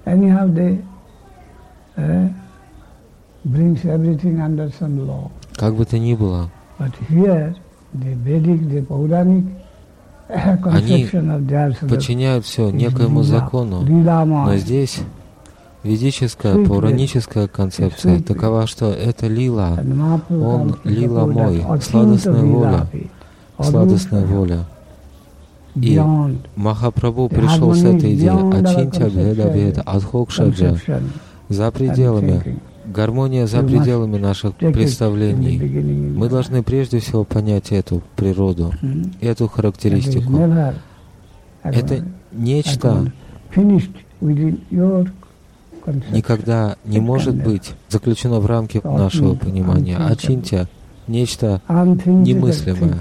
Anyhow, they brings everything under some law. Как бы то ни было, But here, the Vedic, the Puranic conception of theirs подчиняют все некоему закону, но здесь ведическая, паураническая концепция такова, что это лила, он лила мой, сладостная воля. И Махапрабху пришел с этой идеей Ачинтя Беда Беда Адхокшаджа за пределами, гармония за пределами наших представлений. Мы должны прежде всего понять эту природу, эту характеристику. Это нечто никогда не может быть заключено в рамки нашего понимания. Ачинтя — нечто немыслимое.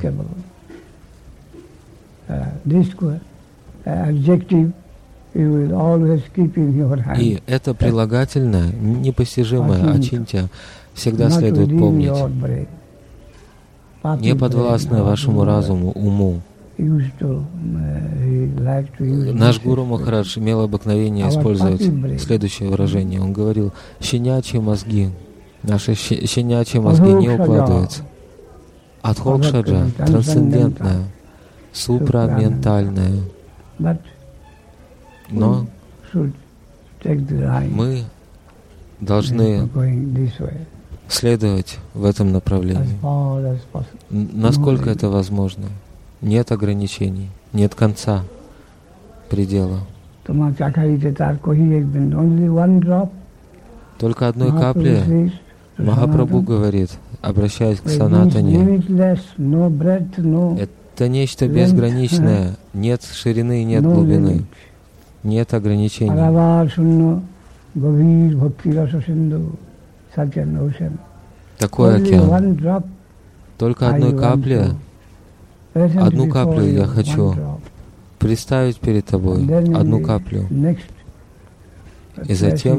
И это прилагательное, непостижимое Ачинтя всегда следует помнить, не подвластное вашему разуму, уму. Наш Гуру Махарадж имел обыкновение использовать следующее выражение. Он говорил: щенячьи мозги, наши щенячьи мозги не укладываются. Адхокшаджа — трансцендентное, супраментальное. Но мы должны следовать в этом направлении, насколько это возможно. Нет ограничений, нет конца, предела. Только одной капли Махапрабху говорит, обращаясь к Санатане, это нечто безграничное, нет ширины, нет глубины, нет ограничений. Такой океан. Только одной капли, одну каплю я хочу представить перед тобой, одну каплю. И затем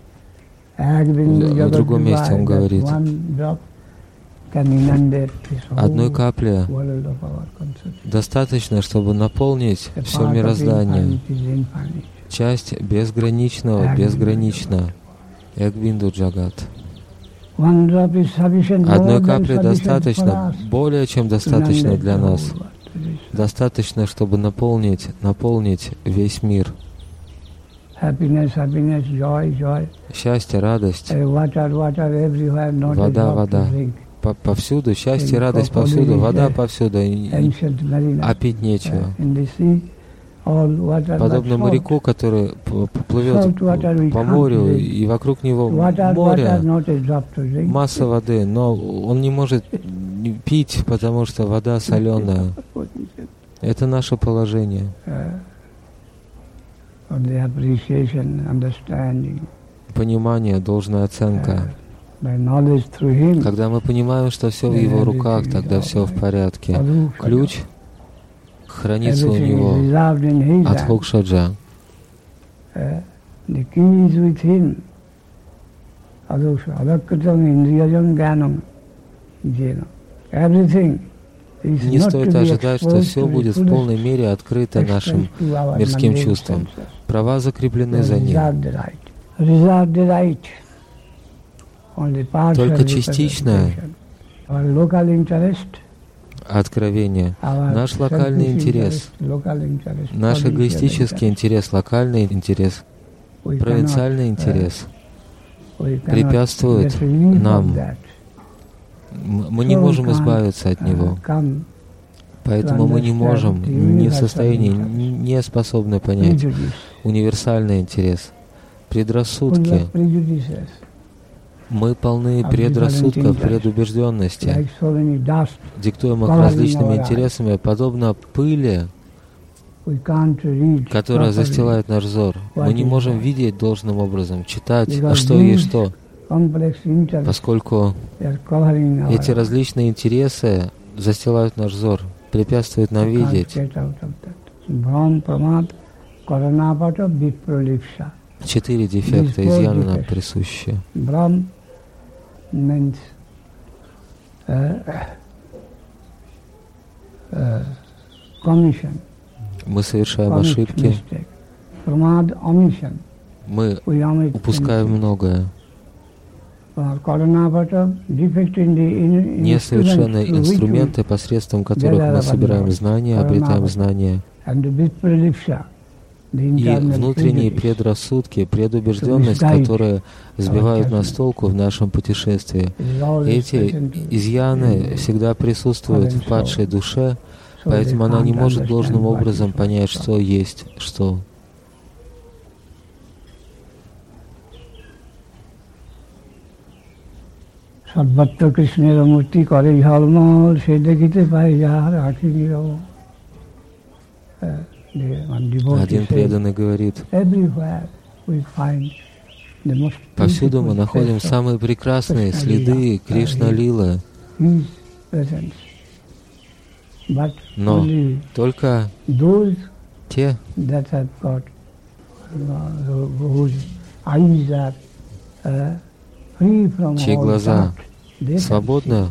в другом месте он говорит, одной капли достаточно, чтобы наполнить все мироздание. Часть безграничного безгранична. Экбинду Джагат. Одной капли достаточно, более чем достаточно для нас. Достаточно, чтобы наполнить весь мир. Счастье, радость, вода. Повсюду, счастье, радость повсюду, вода повсюду, а пить нечего. Подобно моряку, который плывет по морю, и вокруг него море, масса воды, но он не может пить, потому что вода соленая. Это наше положение. Понимание, должная оценка. Когда мы понимаем, что все в его руках, тогда все в порядке. Ключ хранится у него. Адхокшаджа. Не стоит ожидать, что все будет в полной мере открыто нашим мирским чувствам. Права закреплены за ним. Только частичное откровение, наш локальный интерес, наш эгоистический интерес, локальный интерес, провинциальный интерес препятствует нам. Мы не можем избавиться от него. Поэтому мы не можем, не в состоянии, не способны понять универсальный интерес. Предрассудки. Мы полны предрассудков, предубежденности, диктуемых различными интересами, подобно пыли, которая застилает наш взор. Мы не можем видеть должным образом, читать, что есть что, поскольку эти различные интересы застилают наш взор, препятствуют нам видеть. 4 дефекта, изъяны нам присущи. Means commission. Мы совершаем ошибки. мы упускаем многое. Несовершенные инструменты, посредством которых мы собираем знания, обретаем знания, и внутренние предрассудки, предубежденность, которые сбивают нас с толку в нашем путешествии. Эти изъяны всегда присутствуют в падшей душе, поэтому она не может должным образом понять, что есть что. সর্বত্র কৃষ্ণের মূর্তি করে ঝলমল, সে দেখিতে পাই যাহার আঁখি নীরব। Один преданный говорит: повсюду мы находим самые прекрасные следы Кришна-лилы, но только те, чьи глаза свободны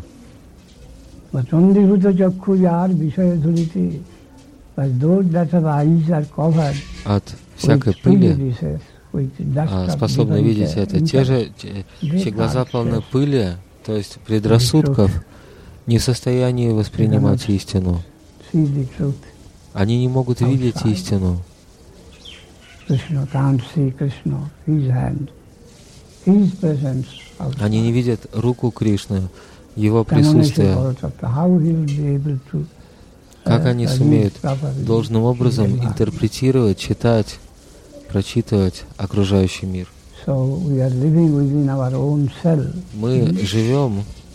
от всякой пыли, способны видеть это. Те же, чьи глаза полны пыли, то есть предрассудков, не в состоянии воспринимать истину. Они не могут видеть истину. Они не видят руку Кришны, Его присутствие. Как они сумеют должным образом интерпретировать, читать, прочитывать окружающий мир? Мы живем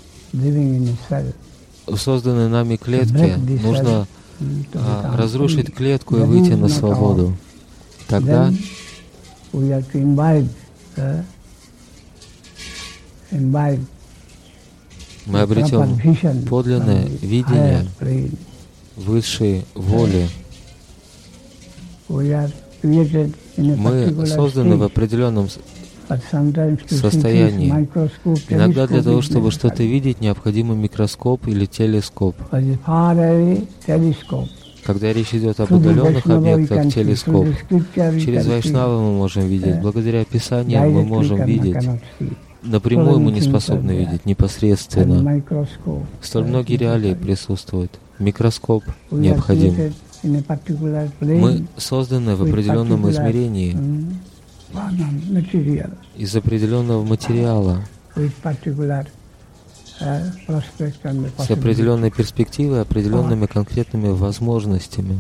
в созданной нами клетке. Нужно разрушить клетку и выйти на свободу. Тогда мы обретем подлинное видение высшей воли. Мы созданы в определенном состоянии. Иногда для того, чтобы что-то видеть, необходим микроскоп или телескоп. Когда речь идет об удаленных объектах, телескоп. Через Вайшнава мы можем видеть. Благодаря Писаниям мы можем видеть. Напрямую мы не способны видеть, непосредственно. Столь многие реалии присутствуют. Микроскоп необходим. Мы созданы в определенном измерении, из определенного материала, с определенной перспективой, определенными конкретными возможностями.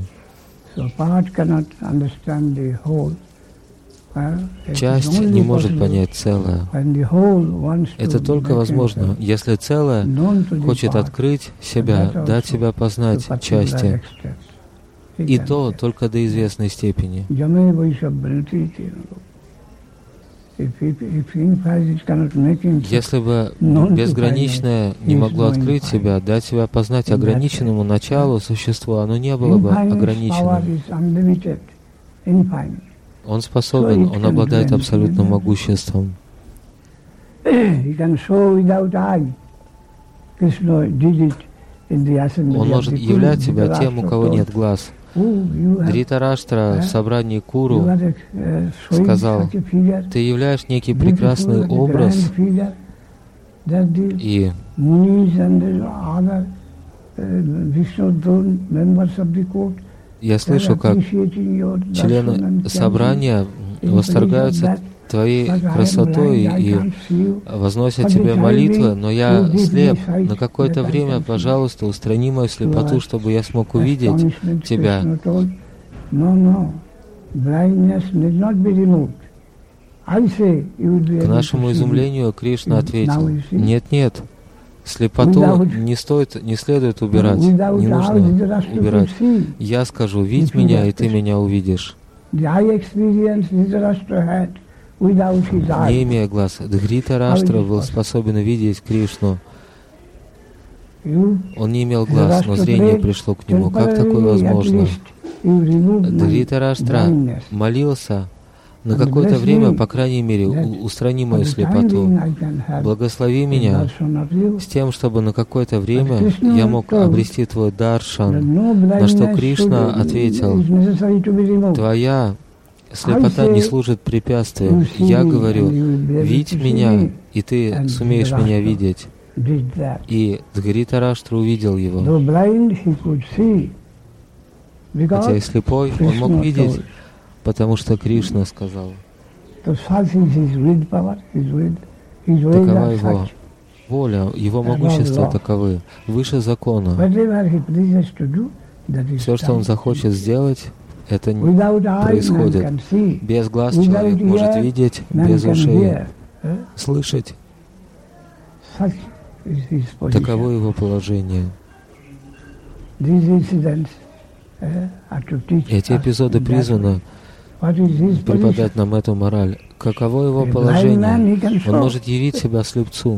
Часть не может понять целое. Это только возможно, если целое хочет открыть себя, дать себя познать части. И то только до известной степени. Если бы безграничное не могло открыть себя, дать себя познать ограниченному началу существу, оно не было бы ограниченным. Он способен, он обладает абсолютным могуществом. Он может являть себя тем, у кого нет глаз. Дритараштра в собрании Куру сказал: ты являешь некий прекрасный образ, и я слышу, как члены собрания восторгаются твоей красотой и возносят тебе молитвы, но я слеп. На какое-то время, пожалуйста, устрани мою слепоту, чтобы я смог увидеть тебя. К нашему изумлению Кришна ответил: нет, слепоту не следует убирать, не нужно убирать. Я скажу: видь меня, и ты меня увидишь. Не имея глаз, Дhrитараштра был способен видеть Кришну. Он не имел глаз, но зрение пришло к нему. Как такое возможно? Дhrитараштра молился: на какое-то время, по крайней мере, устрани мою слепоту. Благослови меня с тем, чтобы на какое-то время я мог обрести твой даршан. На что Кришна ответил: твоя Слепота не служит препятствием. Я говорю, видь меня, и ты сумеешь меня видеть. И Дхритараштра увидел его. Хотя и слепой, он мог видеть, потому что Кришна сказал. Такова его воля, его могущество таковы, выше закона. Все, что он захочет сделать, это происходит. Без глаз человек может видеть, без ушей слышать. Таково его положение. Эти эпизоды призваны преподать нам эту мораль. Каково его положение? Он может явить себя слепцу.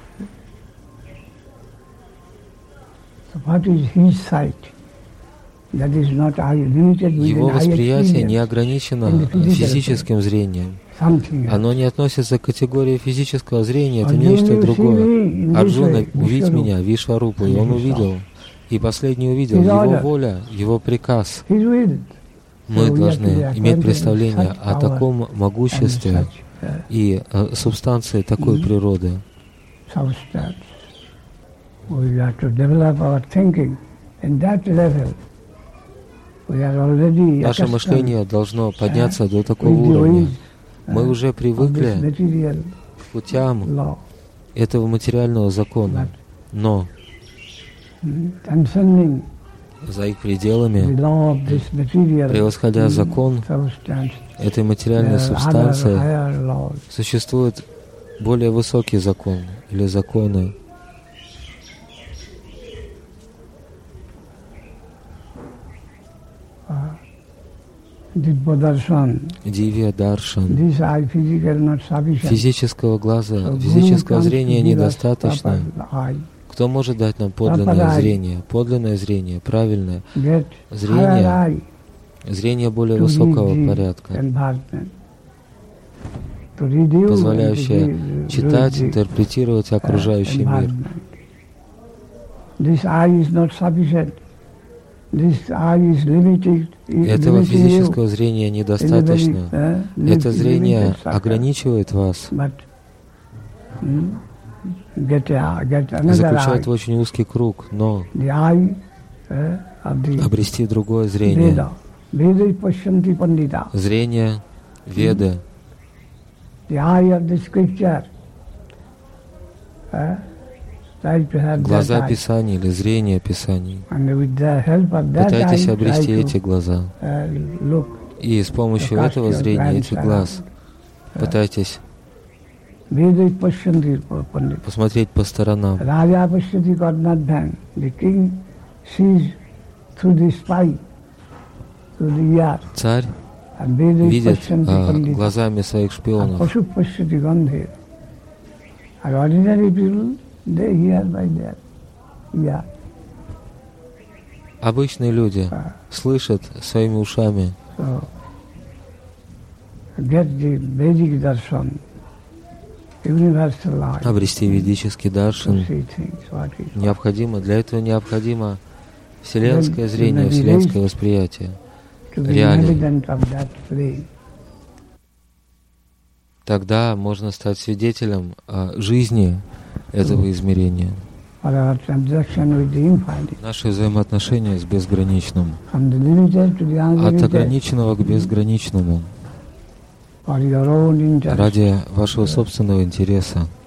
Его восприятие не ограничено физическим зрением. Оно не относится к категории физического зрения, это нечто другое. Арджуна, увидь меня, Вишварупу, и он увидел. И последний увидел его воля, его приказ. Мы должны иметь представление о таком могуществе и субстанции такой природы. Наше мышление должно подняться до такого уровня. Мы уже привыкли к путям этого материального закона, но за их пределами, превосходя закон этой материальной субстанции, существует более высокий закон или законы. Дивья даршан. Физического глаза, физического зрения недостаточно. Кто может дать нам подлинное зрение, правильное зрение, зрение более высокого порядка, позволяющее читать, интерпретировать окружающий мир. Этого физического зрения недостаточно. Это зрение ограничивает вас, заключает в очень узкий круг, но обрести другое зрение. Зрение Веды. Глаза Писаний или зрение Писаний. Пытайтесь обрести эти глаза. И с помощью этого зрения, этих глаз, пытайтесь посмотреть по сторонам. Царь видит глазами своих шпионов. Обычные люди слышат своими ушами. Обрести ведический даршан необходимо. Для этого необходимо вселенское зрение, вселенское восприятие реалий. Тогда можно стать свидетелем жизни этого измерения. Наши взаимоотношения с безграничным. От ограниченного к безграничному. Ради вашего собственного интереса.